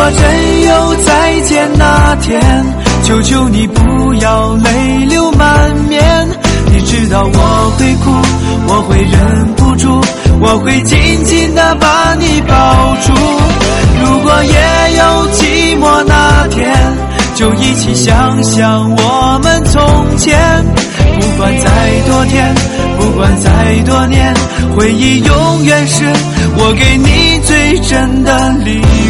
果真有再见那天，求求你不要泪流满面。你知道我会哭，我会忍不住，我会紧紧地把你抱住。如果也有寂寞那天，就一起想想我们从前。不管再多天，不管再多年，回忆永远是我给你最真的礼物。